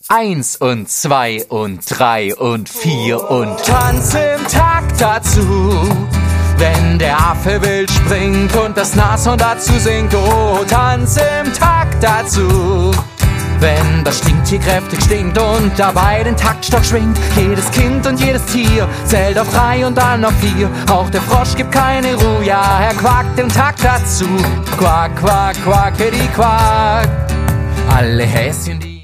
1 und 2 und 3 und 4 und Tanz im Takt dazu. Wenn der Affe wild springt und das Nashorn dazu singt, oh, Tanz im Takt dazu. Wenn das Stinktier kräftig stinkt und dabei den Taktstock schwingt, jedes Kind und jedes Tier zählt auf 3 und dann auf 4. Auch der Frosch gibt keine Ruhe, ja, er quakt im Takt dazu. Quack, quack, quackedi, quack. Alle Häschen, die